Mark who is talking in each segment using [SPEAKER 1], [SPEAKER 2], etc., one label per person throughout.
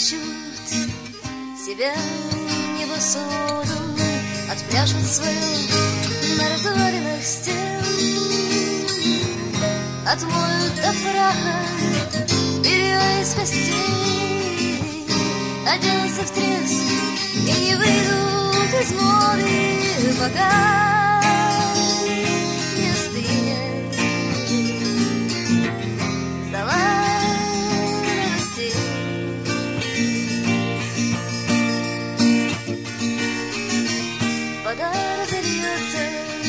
[SPEAKER 1] отыщут себя небосводом, отпляшут свою на развалинах стен, отмоют до праха белье из костей, оденутся в треск и не выйдут из моды, пока не остынет зола новостей. Вода разольется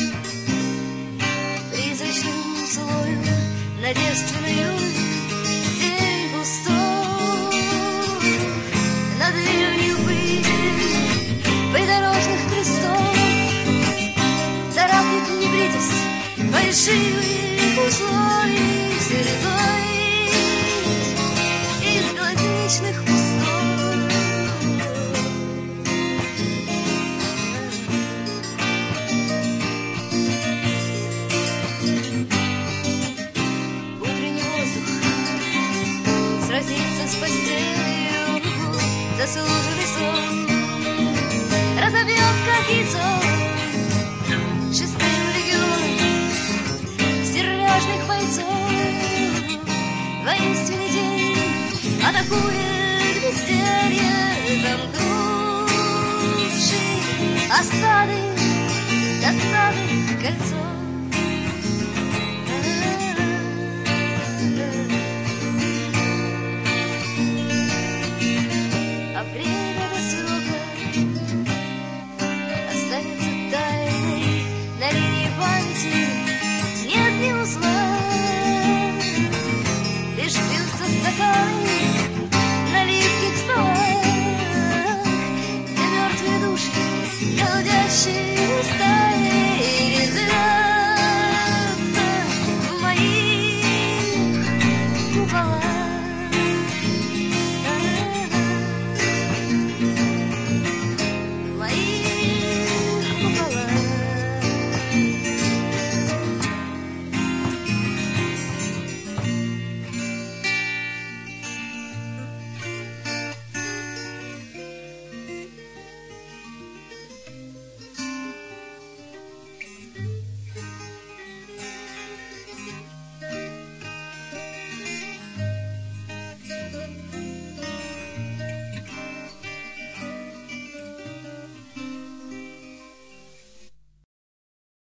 [SPEAKER 1] призрачным слоем на девственную зелень густой, над дверью пыль придорожных крестов царапнет небритость фальшивых условий слезой из глазичных пустот. Утренний воздух сразится с постелью, заслуженный сон разобьет кокицу шестым легионом стерляжных бойцов. Воинственный день атакует безделье, замкнувший осады, досады, кольцо. А время до срока останется тайной на линии памяти. Нет ни узла, лишь бьются стаканы